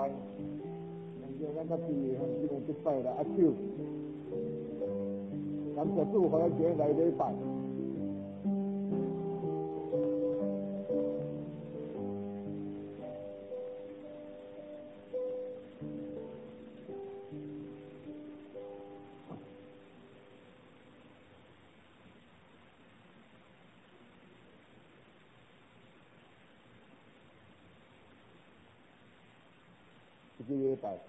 拜，让咱较注意吼，今日礼拜啦，阿手，感谢主，互咱今日来礼拜。这个礼拜，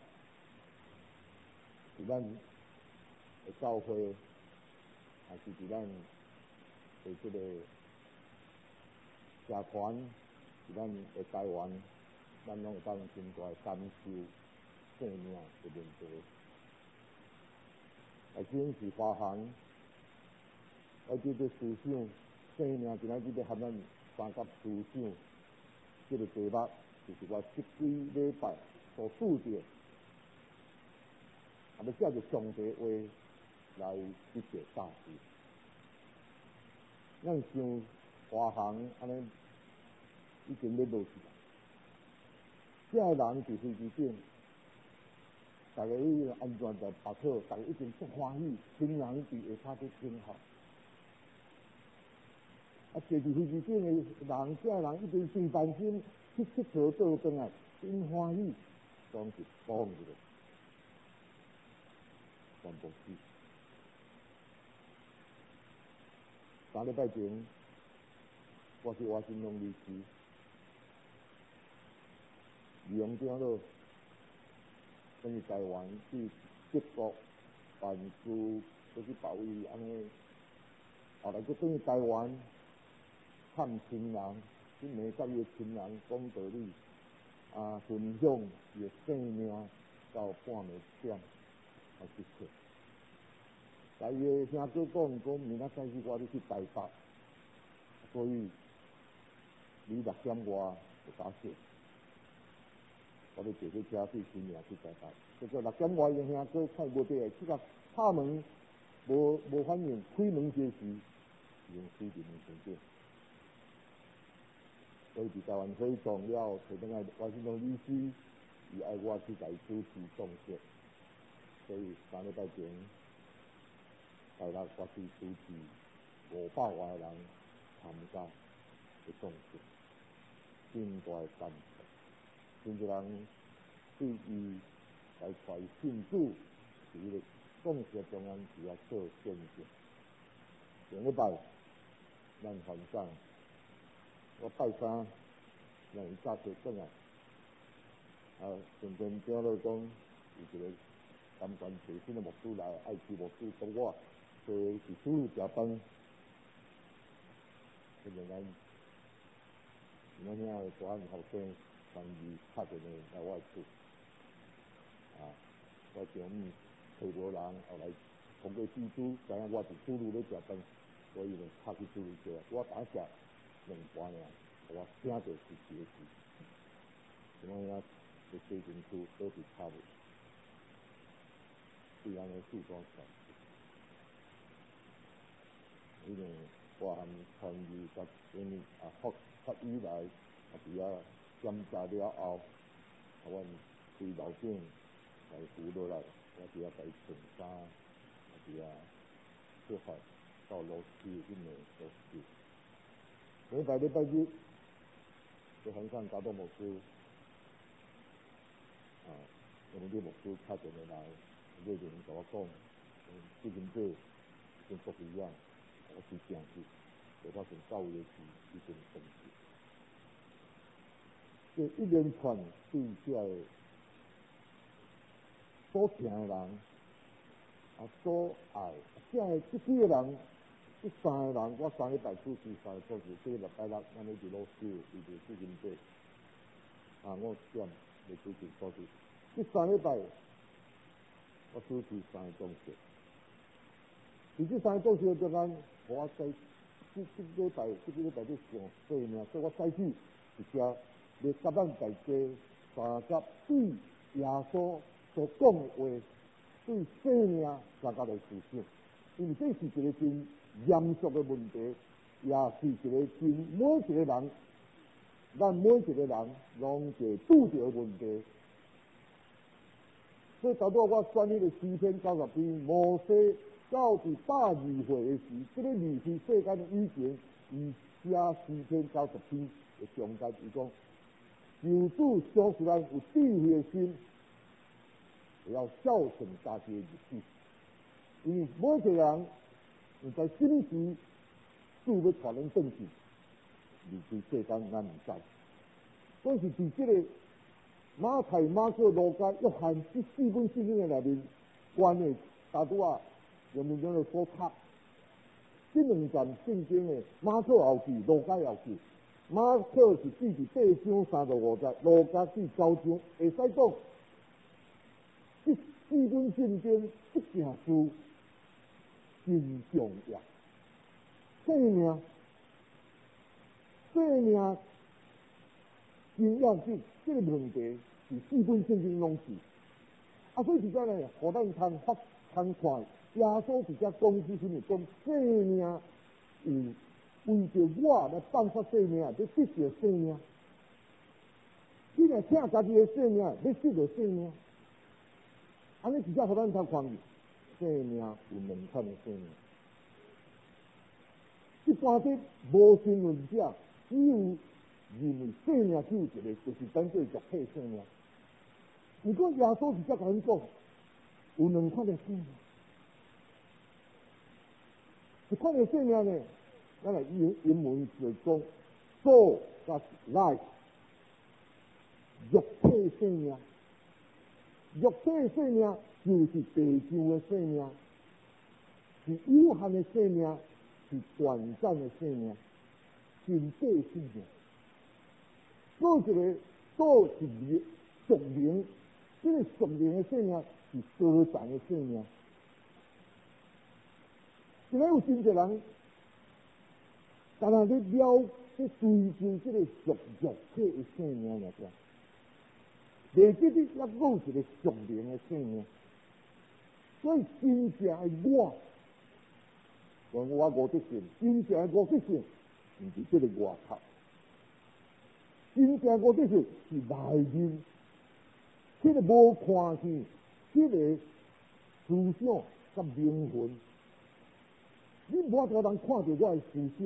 是咱的教会，还是是咱的这个社团，是咱的台湾，咱拢有当真大感受生命的问题。首先是发行，而且个思想，生命今仔日要和咱三甲思想，这个题目就是我这几礼拜所拄着，要借着上帝话来去解大事。咱像华航安尼已经要落去啦，这人伫飞机顶，大家伊安全在把好，大家已经足欢喜，亲人伫下骹去听候。啊，坐伫飞机顶的人，这人已经随办心去佚佗倒转来，真欢喜，当时放一个，全部死。3礼拜前，我是华新龙律师，利用这了，等于台湾去德国办事，要去保卫安尼，后来就等于台湾探亲人，去美甲伊的亲人讲道理，分享伊的生命到半暝点才去睡。甲伊的兄哥讲，明仔载我要去台北，所以你6点外就打醒，我要坐去车去新营去台北。结果6点外的兄哥看无得来，去甲敲门，无反应，开门这时已经死伫门前顶。所以伫台湾可以撞了，找倒来华盛顿律师，伊爱我去甲伊主持葬礼，所以3礼拜前。台北我去主持500外人参加的葬礼，真大的感受。真侪人对伊来传信主，是迄个葬礼中间是要做见证。上礼拜咱晚上我拜三，让伊早起转来，顺便听了讲有一个甘愿找新的牧师来，爱去牧师帮我。所以是主日食饭，这个咱今仔日大汉后生参与拍电话来我厝，我中午找无人，后来通过记主，知影我是主日咧食饭，所以就拍去主日食，我打食2盘尔，我听着是节气，今仔日就最近厝都是拍的，对安尼四光看。迄个华汉参与甲因为法语来，伫遐检查了后，阮对老警来扶落来，我伫遐甲伊穿衫，伫遐出发到罗区迄面罗区。礼拜日，就很上交通牧师，我们这牧师打电话来，热情甲我讲，最近跟国一样。我是正去，就发生教育的事已经登记。这一连串对这个所疼的人，所爱，这几个人，这3个人，我3礼拜主持3个故事，这个礼拜6，咱们伫老师伊就最近做，5点来主持故事。这3礼拜，我主持3个故事。伫这3个故事的中间，我在这个礼拜在上生命，所以我采取一只要甲咱大家三甲对耶稣所讲的话，对生命三甲来思想，因为这是一个真严肃的问题，也是一个真每一个人，咱每一个人拢会拄着问题。 所以导致我选迄个诗篇90篇，摩西到第120岁的时，这个离开世间以前，伊写诗篇90篇的中间，伊讲：求主赏赐咱有智慧的心，也要孝顺家己的日子。因为每一个人，你在什么时，主要传咱转去，离开世间咱唔知。所以是伫这个马太、马可、路加、约翰这4本圣经的内面，关的大拄啊，人民讲的所读，这2站圣经的马可后记、路加后记。马可是记伫8章35节，路加记9章，会使讲这4本圣经一件事真重要。生命真要紧，这个问题是4本圣经拢是。所以实在呢，互咱通看，耶稣直接讲起什么？讲生命有为着我来放发生命，要得着生命。你若请家己的生命，要得着生命。安尼直接互咱通看，生命有2款的生命。一般的无神论者，只有认为生命只有一个，就是咱做肉体生命。如果耶稣直接甲咱讲，有2款的生命，一款的生命呢，咱来英文就讲 soul 加 life， 肉体生命，肉体生命就是地上的生命，是有限的生命，是短暂的生命，身体生命。做一个做是属灵，这个属灵的生命是高残的生命。现在有真侪人，但系你去追求这个肉体的生命来讲，未记得要有一个属灵的生命。所以真正的我五德性，真正的五德性，唔是这个外壳。真正五德性是内面，这个无看见，这个思想甲灵魂，你无法度人看到我的思想，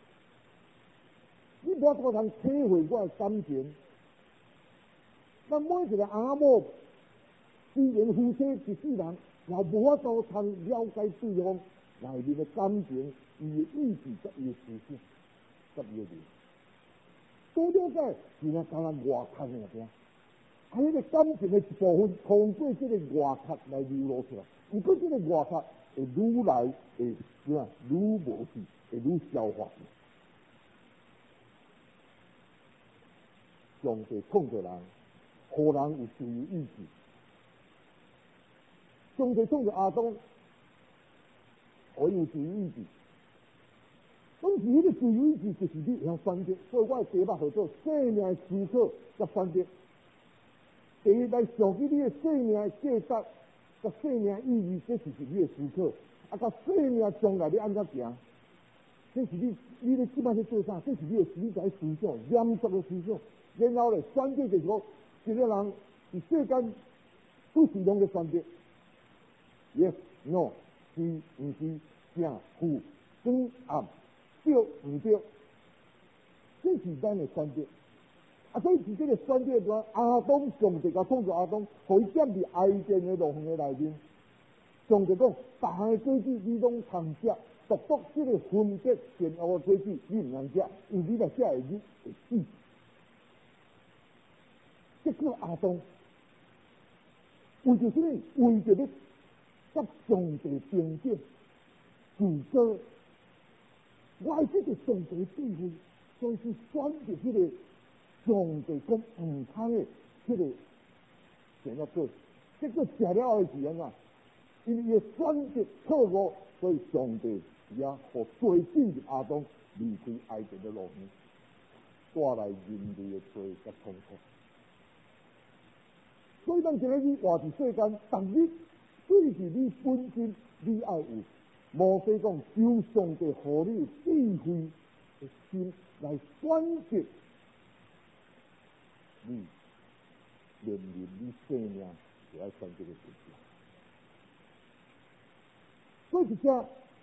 你无法度人体会我的感情。咱每一个阿某，虽然夫妻一世人，也无法度通了解对方内面的感情、伊的意志、甲伊的思想、甲伊的灵。多了解，是咱当然外壳的尔点，迄个感情的一部分，通过这个外壳来流露出来。如果这个外壳会愈来会愈无去，会愈消化去。上帝创造人，互人有自由意志。上帝创造亚当，互伊有自由意志。当时迄个自由意志就是你会晓选择，所以我的题目叫做生命的思考甲选择。第一，来想起你的生命的价值，甲生命意义，这就是你的思考。甲生命将来你安怎行，这是你咧即摆咧做啥？这是你的理财思想，严肃的思想。然后咧，选择就是讲，一个人伫世间不是拢个选择 ，yes no， 是毋是，正负光暗。对唔对？这是咱的选择。所以是这个选择段，亚当上帝甲创造亚当，互伊建伫爱甸的路园的内面。上帝讲，大项的果子你拢通食，独这个分别善恶的果子你唔通食，因为你若食会你会死。结果亚当为着什么？为着咧甲上帝平等、自高。我爱这个上帝智慧，所以是选择这个上帝讲唔通的这个想要做，结果食了后是安怎？因为选择错误，所以上帝也互最进入亚当离开爱情的路面，带来人类的罪甲痛苦。所以咱今日活伫世间，逐日对是你本身，你爱有。摩西讲，求上帝互你智慧的心来选择你，连你生命就要穿这个十字架。所以一只，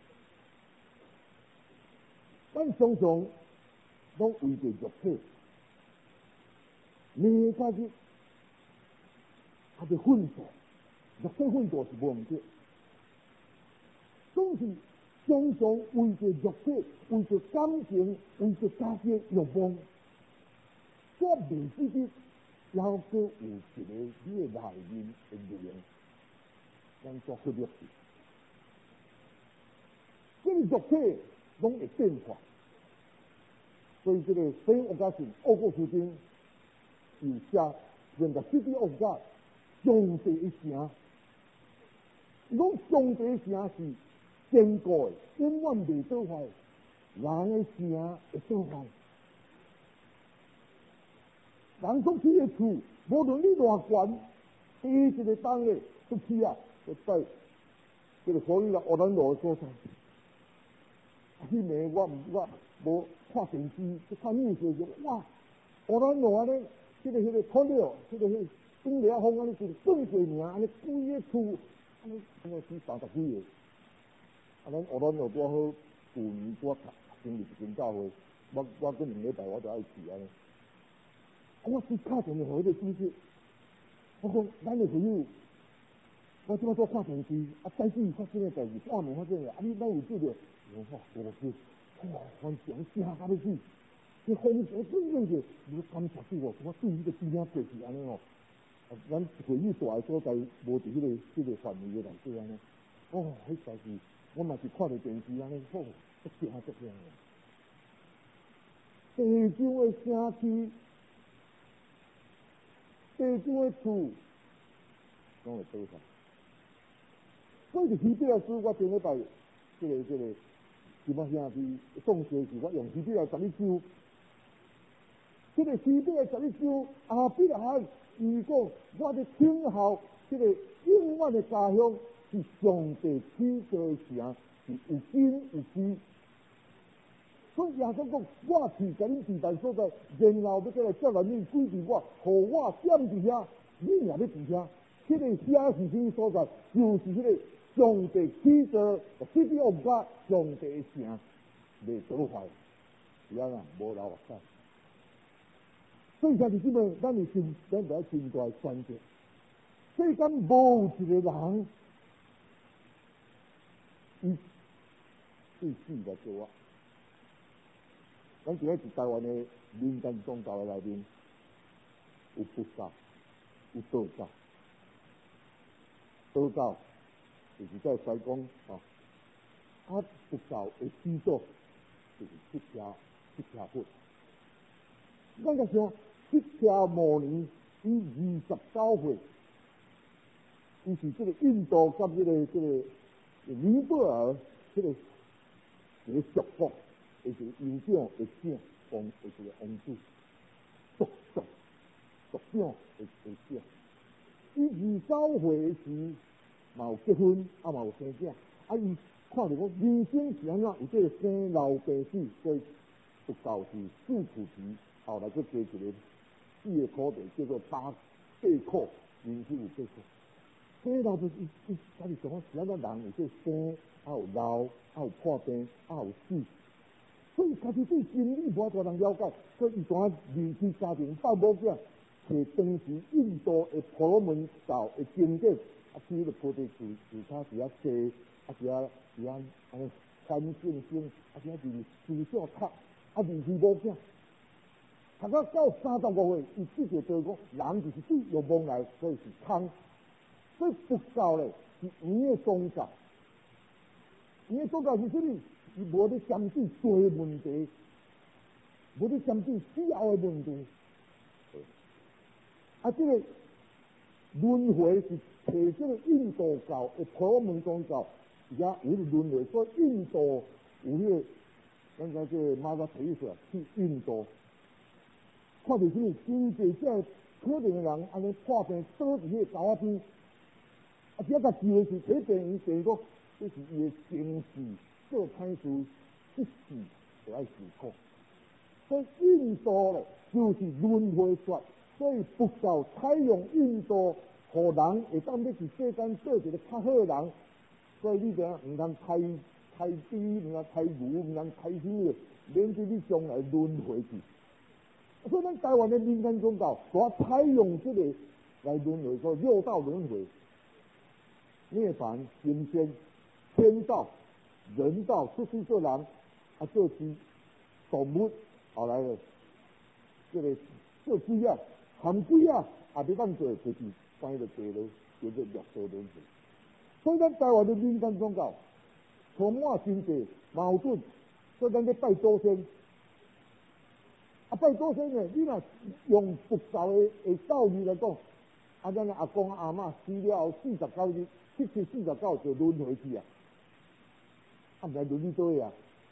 咱常常拢为着肉体，每家日还是奋斗，肉体奋斗是无毋对，总是常常为着肉体、为着感情、为着家庭欲望，却未记得要搁有一个你的内面的力量，咱所忽略去。这个肉体拢会变化，所以这个圣奥加信奥古斯丁有写，人家这啲奥加上帝的城，讲上帝的城是坚固的，永远未倒坏，人的城会倒坏。人所起的厝，无论你偌悬，第一个当的出去啊，就在这个所谓的奥兰多的所在。迄暝我无看电视，去看电视就哇，奥兰多安尼，迄个土料，迄个顶了风安尼就转过名，安尼规个厝，安尼死30几个。啊，咱奥兰多多好，旧年多成立一间教会，我过2礼拜我就爱去安尼。我去敲电话互迄个主席，我讲咱的朋友，我即摆做看电视，啊，早起发生的代志，半暝发生的，啊，你咱有记着？我说我去，哇，反正惊到要死，这风蛇真正是，你感谢主哦，我对迄个资料过去安尼哦，啊，咱会议大的所在无伫迄个范围的内底安尼，哦，迄代志我嘛是看着电视安尼，好，惊足惊的。地上的城市，地上的厝，拢会倒下。所以就希伯来书，我前礼拜这个。什么兄弟送学时，我用希伯来11章，这个希伯来11章阿比拉罕伊讲，我的听候，这个永远的家乡是上帝起造的城，是有根有基。所以耶稣讲，我去甲恁地带所在，然后要过来接来恁归伫我，互我踮伫遐，恁也要伫遐。这个遐是什么所在？就是这个。上帝起造，这啲国家上帝的城未倒坏，是安啊，无流血。所以，家己姊妹，咱要真大选择。世间无一个人，伊对死来做啊。咱今日是台湾的民间宗教的内面，有佛教，有道教，道教。就是在西讲啊，佛教的始祖就是释迦佛。咱个说释迦牟尼，伊29岁，伊是这个印度甲这个尼泊尔这个属国，也是酋长的姓王，也是王子，族长的姓。伊29岁时。嘛有结婚，啊嘛有生囝，啊伊看着讲人生是安怎，有这个生老病死，所以佛教是四苦题，后来再加一个4个课题，叫做八苦，人生有八苦。生老就是家己想讲是安怎人有这生，啊有老，啊有破病，啊有死，所以家己对真理无多人了解，所以伊怎离开家庭到某囝，找当时印度的婆罗门教的经典。啊，去迄个菩提树下是啊坐，啊是啊安尼翻正经，啊是啊是思想读，啊离去某囝，读到35岁，伊记着就讲人就是对欲望来，所以是空。所以佛教咧是圆的宗教，圆的宗教是什么？伊无咧针对罪问题，无咧针对死后的问题。啊，这个轮回是。摕这个印度教的婆罗门宗教，而家有轮回，所以印度有迄个，咱讲这个马扎提斯去印度，看到什么真济这可怜的人，安尼破病倒伫迄个沟仔边，啊，只甲治的是睇病院第个，这是伊的前世做歹事，一世就爱受苦。所以印度咧就是轮回说，所以佛教采用印度。 互人会当要伫世间做一个较好的人，所以你着毋通刣猪，毋通刣牛，毋通刣什么，免得你将来轮回去。所以咱台湾的民间宗教，所采用这个来轮回，说六道轮回、涅槃、阴间、天道、人道，出去做人，啊做鸡、动物，后来了，这个做鸡啊、含鸡啊，也别当做就是生着地了，叫做六道轮回。所以咱台湾的民间宗教充满真济矛盾，所以咱咧拜祖先。拜祖先呢，你若用佛教的教义来讲，咱阿公阿嬷死了后49日，749就轮回去啊，毋知轮去倒位啊。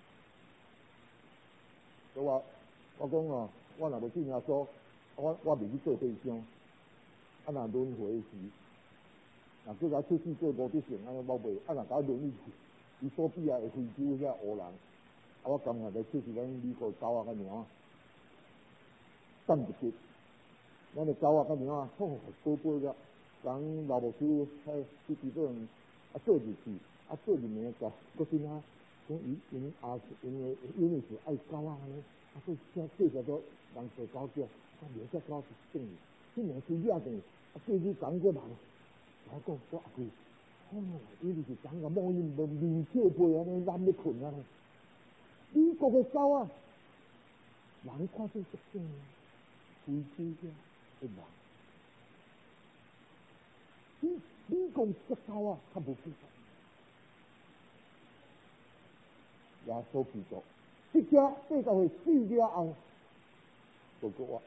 所以我讲哦，我若要信耶稣，我袂去做和尚，若轮回时，若叫我出去做无德性，安尼我袂，若甲我轮去，伊所比啊，非洲遐黑人，我甘愿来出去咱美国狗仔个猫。等一日，咱的狗仔甲猫仔，宝贝个，人老母猪去地方做入去，做入面个，搁先啊，讲因为是爱狗仔呢，所以介绍到人做狗叫，两只狗是等于，这两只野等，过去讲个人，我讲我阿舅，因为是讲个某因无面跳背安尼懒咧困啊，美国的狗仔，人看做特种。非洲遐的人，你讲这狗啊，较无规范。耶稣基督，一家世界会4家翁，包括我，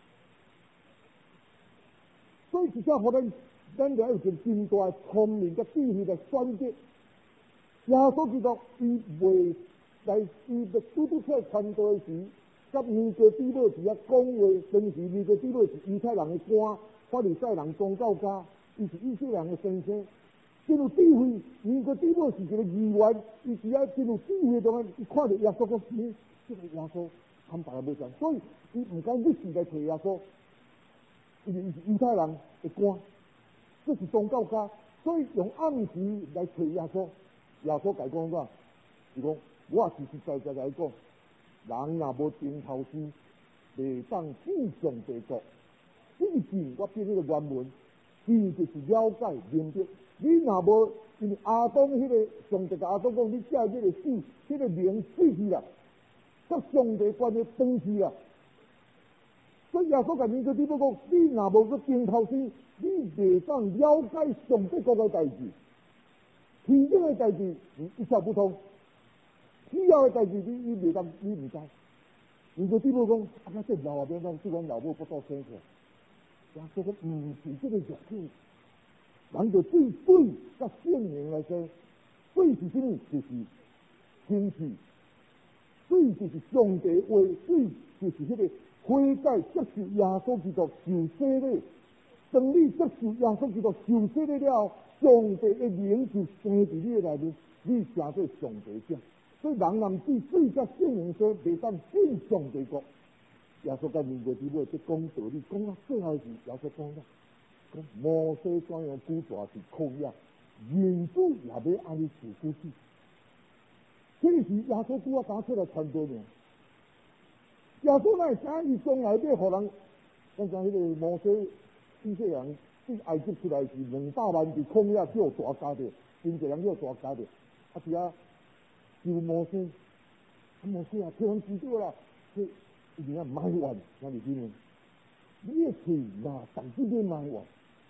所以一家互咱了有一个真大聪明甲智慧来选择。耶稣基督伊袂来，伊要拄出来传道时。甲尼哥底母时啊，讲话当时尼哥底母是犹太人的官，法利赛人宗教家，伊是以色列人的先生，真有智慧。尼哥底母是一个议员，伊是啊真有智慧中啊，伊看到耶稣个死，这个耶稣坦白也无相，所以伊唔敢立时来找耶稣，因为伊是犹太人的官，这是宗教家，所以用暗时来找耶稣。耶稣甲伊讲啥？伊讲我实实在在来讲。人若无顶头丝，袂当进上帝国。这个字我变迄个原文，字就是了解明白。你若无，因为阿当迄个上帝甲阿当讲，你借这个死，这个灵死去啦，甲上帝关系断去啦。所以耶稣甲尼哥底母讲，你若无个顶头丝，你袂当了解上帝国的代志，天顶的代志你一窍不通。以后的代志，你袂当，你唔知。尼哥底母讲，这老边讲，即阮老母不到生活。耶稣讲，唔是这个肉体，人就对甲圣灵来说，对是什么？就是天气，对就是上帝话，对就是迄个悔改接受耶稣基督受洗礼。当你接受耶稣基督受洗礼了后，上帝的灵就生伫你的内面，你成做上帝者。所以人若对水甲圣灵说袂当进上帝国，耶稣甲尼哥底母在讲道理，讲到最后时，耶稣讲啦，讲摩西怎样古大是旷野，人子也要安尼受苦死。这是耶稣拄打出来传道呢。耶稣哪会知伊将来要互人？咱讲迄个摩西以色列人从埃及出来是200万伫旷野叫大家的，真侪人叫大家的，是啊。救摩西，摩西啊，天知道啦，这一定要埋怨，那你听没？你的嘴哪当这边埋怨，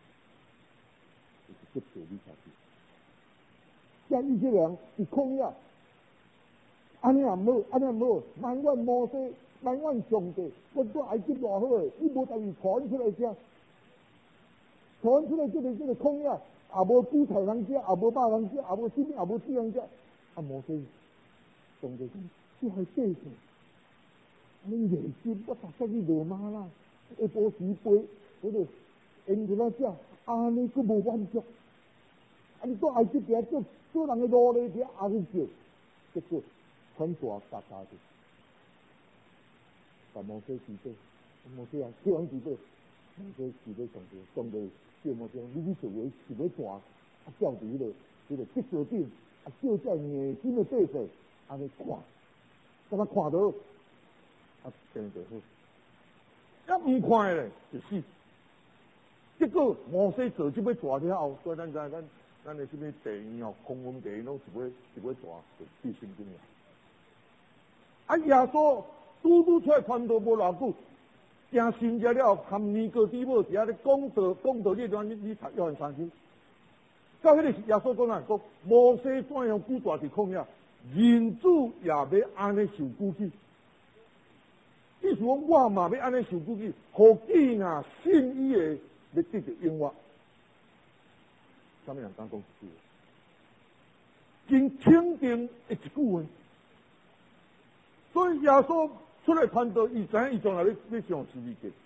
就是接受你下去。像以色列人是旷野，安尼也无，安尼也无，埋怨摩西，埋怨上帝，我做埃及偌好诶，你无代志传出来遮，传出来这个旷野，也无韭菜人食，也无肉人食，也无什么，也无水人食，摩西。上帝讲，这还对性，你热心，我逐个去落马啦，下晡时背，迄个因着咱遮，安尼佫无满足，你做埃及边做人的奴隶边也去叫，结果很大家家的，把摩西举报，摩西啊，叫人举报，摩西举报上帝， 节目中，你去做为是要传，啊，照伫迄个笔座顶，啊，叫遮硬心的对象安尼看，敢若看到，啊，病就好。要唔看的咧，就死。结果摩西做即要抓了后，所以咱知咱的什么地院哦，空军地院拢一尾抓，就必胜经了。啊，耶稣拄出来传道无偌久，行神迹了，含尼哥底母伫遐咧讲道这段，你读约翰三书。到迄个耶稣讲啊，讲摩西怎样古大伫旷野，人子也要安尼受苦去。意思讲，我嘛要安尼受苦去，何见啊信伊的要得到永活？啥物人敢讲一句？真肯定的一句话。所以耶稣出来传道，伊知影伊将来要上十字架。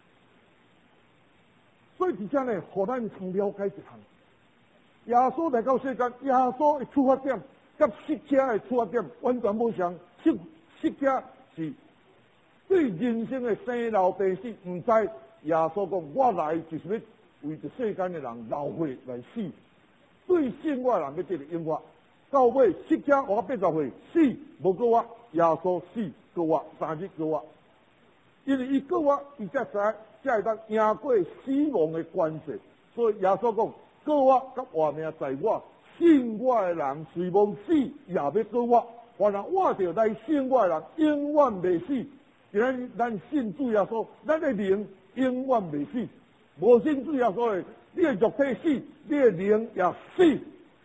所以伫遮呢，互咱通了解一项。耶稣来到世间，耶稣的出发点甲释迦的出发点完全不相。释迦是对人生的生老病死唔知，耶稣讲我来就是要为着世间的人老岁来死，对信我的人要得到永活。到尾释迦活80岁，死无过活，耶稣死过活，3日过活，因为伊过活，伊才会当赢过死亡的关系。所以耶稣讲，过活甲活命在我，信我的人虽无死，也要过活。凡人活着来信我的人，永远未死。咱信主耶稣，咱的灵永远未死。无信主耶稣的，你的肉体死，你的灵也死。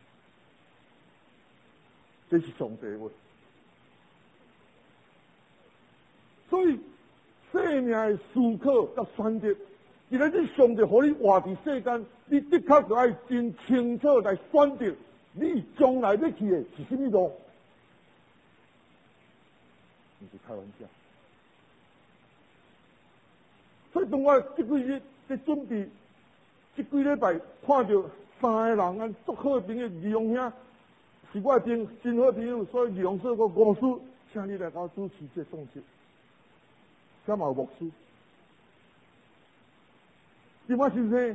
这是上帝的话。所以生命的思考甲选择，既然你上帝互你活伫世间，你的确就要真清楚来选择你将来要去的是什么路，不是开玩笑。所以当我这几日在准备，这几礼拜看到3个人啊，足好的朋友，义勇兄是我真好朋友，所以义勇社个牧师，请你来甲我主持这送节，加嘛有牧师，金马先生，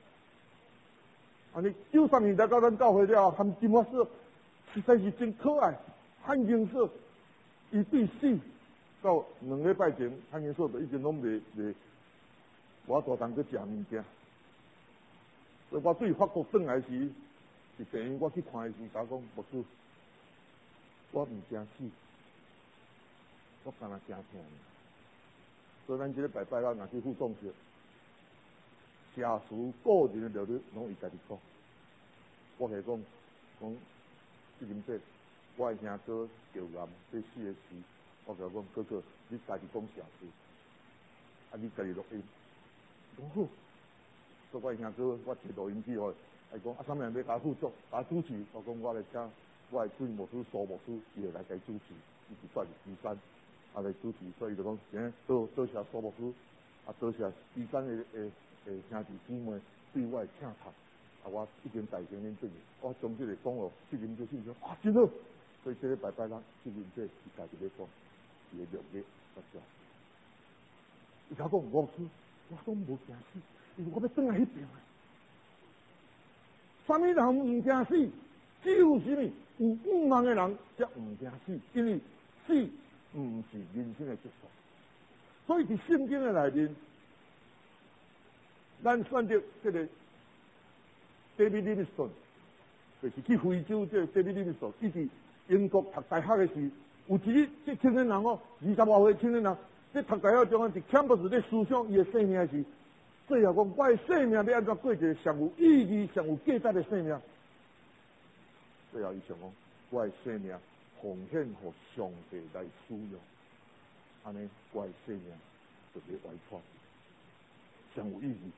安尼93年来到咱教会了，含金马社实在是真可爱，汉英社伊对死到2礼拜前，汉英社就已经拢未。我大当去食物件，所以我对法国转来时，是病院我去看的时，甲讲牧师，我唔惊死，我干那惊痛。所以咱这个拜拜啦，若去副总结，社事个人的条律，拢伊家己讲。我系讲，这阵说，我的兄哥着癌，这死的时，我甲讲哥哥，你家己讲社事，啊，你家己录音。讲好，所以我兄哥，我摕录音机哦，来讲啊，啥物人要甲辅助、甲主持？我讲我来请我的准牧师、苏牧师，伊会来甲主持，伊是带第三，啊来主持，所以就讲，多谢苏牧师，啊多谢第三的兄弟姊妹对我的请托，啊我已经大声恁做，我从这个讲哦，这人就是说啊真好，所以这个拜拜啦，这人这是家己咧讲，伊的录音发出来，伊甲讲牧师。我讲无惊死，因为我要转来迄边啊。啥物人唔惊死？只有什么有五万的人才唔惊死，因为死唔是人生的结束。所以伫圣经的内面，咱选择这个 David Livingstone， 就是去非洲这 David Livingstone， 伊伫英国读大学的时，有一日这青年人哦，20多岁青年人。在读大学中啊，伫 campus 咧思想伊的生命时，最后讲我的生命要安怎过一个上有意义、上有价值的生命。最后伊想讲，我的生命奉献给上帝来使用，安尼我的生命就会完全上有意义。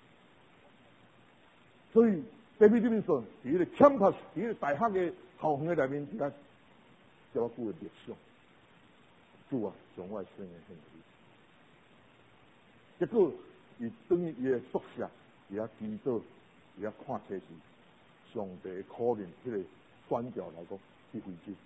所以 David Livingstone 伫迄个 campus， 伫迄个大学的校园的内面，只叫我句的默想。主啊，将我的生命献给你。结果，伊等于伊的宿舍，伊遐祈祷，伊遐看册时，上帝的可能迄个选调来讲去非洲，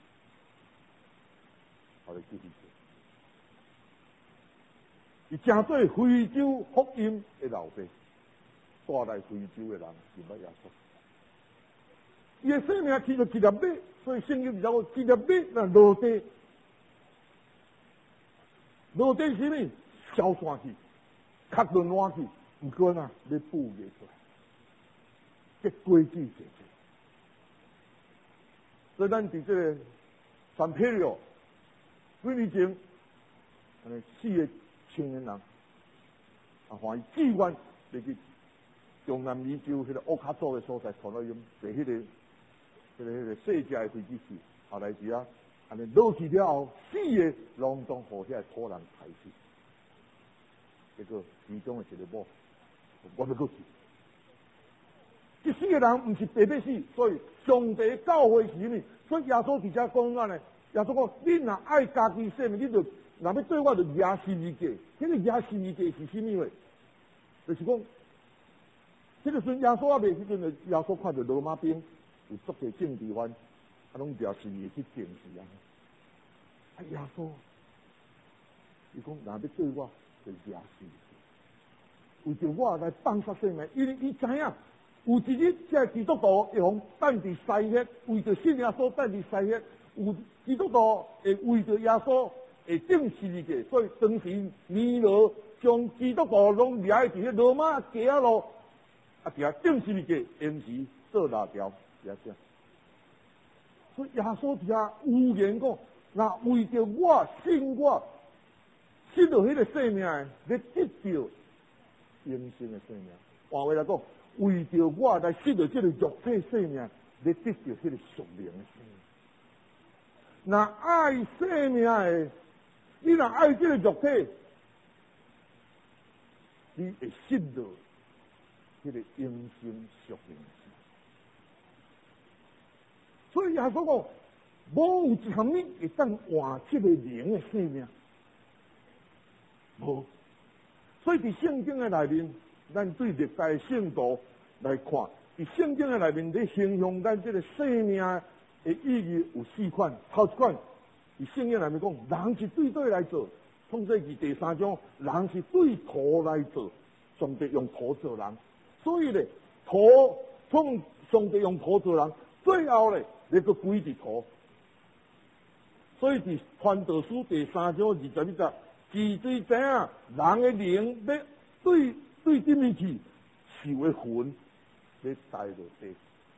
后来去非洲，伊正做非洲福音的老爸。 带来非洲的人是捌耶稣。伊的生命去到一粒米，所以圣经就讲一粒米那落地，落地是咩？消散去，较润滑去，毋过呐，要补袂出来，结果子结结。所以咱伫这个产皮了，几年前，4个青年人欢喜志愿来去中南美洲迄个乌卡佐的所在，看到因坐迄个细只的飞机去，后来是安尼落去了后，4个拢当互遐土人杀死。结果其中的一个某，我要过去。这4个人不是白白死，所以上帝教会是咩？所以耶稣伫遮讲啊呢，耶稣讲：你若爱家己生命，你就若要对我，就耶十字架。迄个耶十字架是甚么话？就是讲，迄个时阵耶稣还未迄阵的，耶稣看到罗马兵有足个政治犯，拢抓十字架去钉死啊！耶稣，伊讲若要对我，就耶十字架，为着我来放杀生命，因为伊知影。有一日，这基督徒会用等伫西血，为着信耶稣等伫西血。有基督徒会为着耶稣会钉十字架，所以当时尼罗将基督徒拢掠伫迄罗马街仔路，伫遐钉十字架，因时做辣条，遐只。所以耶稣伫遐有言讲，若为着我信我，失到迄个生命，要得到永生的生命。换话来讲。为着我来失到这个肉体生命，来得到这个属灵的生命。那爱生命的，你若爱这个肉体，你会失到这个永生属灵的生命。所以耶稣讲，无有一项物会当换这个灵的生命，无。所以伫圣经的内面。咱对历代圣徒来看，伫圣经的内面，咧形容咱这个生命的意义有4款。头一款，伫圣经内面讲，人是对对来做。创世纪第3章，人是对土来做，上帝用土做人。所以咧，上帝用土做人，最后咧，你个归伫土。所以伫传道书第3章21节，自最知影人的灵要对顶面去，是为魂，要带落地。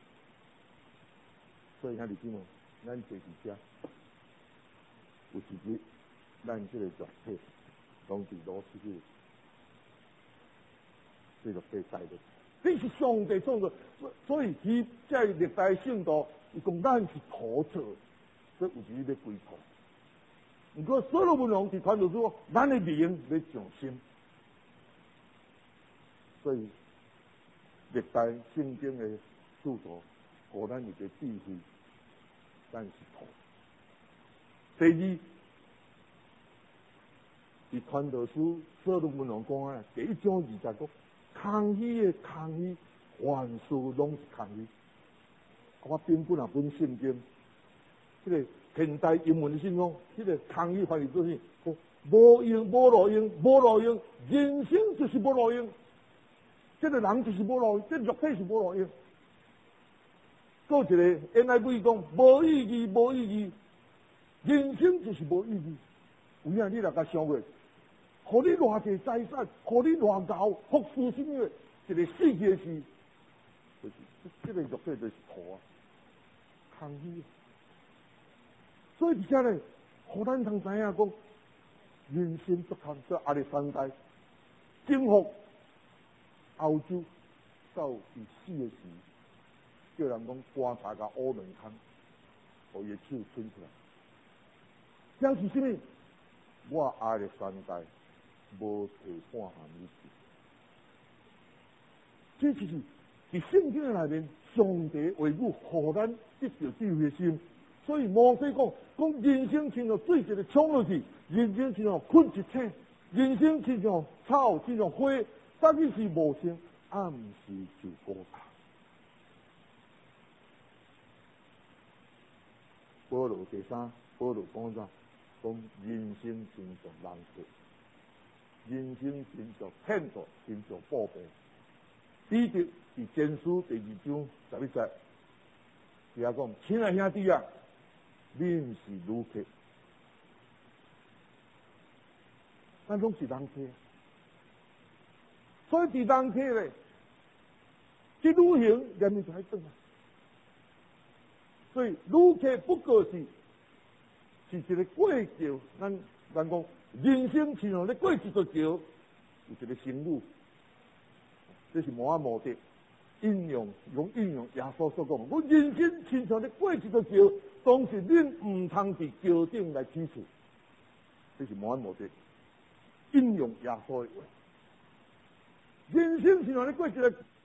所以兄弟姊妹，咱坐伫遮，有一日，咱这个肉体，拢伫落去这个被带落。这是上帝创造，所以他在历代圣徒，伊讲咱是土做，所以有一日要归土。不过所罗门王伫传道说，咱的灵要上升。所以，历代圣经的著作，互咱一个智慧，咱是土。第二，伫传道书所罗门王讲啊，第1章20节讲，空虚的空虚，万事拢是空虚。我编本啊本圣经，这个现代英文的信讲，这个空虚翻译做啥？无用，无路用，无路用，人生就是无路用。这个人就是无路，这个肉体是无路用。再一个 NIV 讲无意义，无意义，人生就是无意义。有影你若甲想过，互你偌济财产，互你偌高，服侍什么？一个世界是，就是这个肉体就是土啊，空虚。所以而且呢，互咱通知影讲，人生足堪，说亚历山大征服欧洲到第4个时，叫人讲观察个乌门坑，互伊手伸出来。这是什么？我亚历山大无摕半项物事。这就是伫圣经内面，上帝话语，互咱得到智慧心。所以摩西讲人生亲像水一个冲落去，人生亲像困一切，人生亲像草，亲像花，早日是无生，暗时就孤单。保罗第3，保罗讲啥？讲人生亲像浪花，人生亲像骗子，亲像瀑布。 彼得伫前书第2章11节，伊遐讲：亲爱兄弟啊，恁是旅客，咱拢是人客，所以伫人客咧，去旅行人们就爱转啊。所以旅客不过是一个过桥，咱讲人生亲像咧过一座桥，有一个生母，这是摩阿目的。应用耶稣所讲，我人生亲像咧过一座桥，当时恁唔通伫桥顶来起厝，这是摩阿目的。应用耶稣的话，人生亲像咧过一个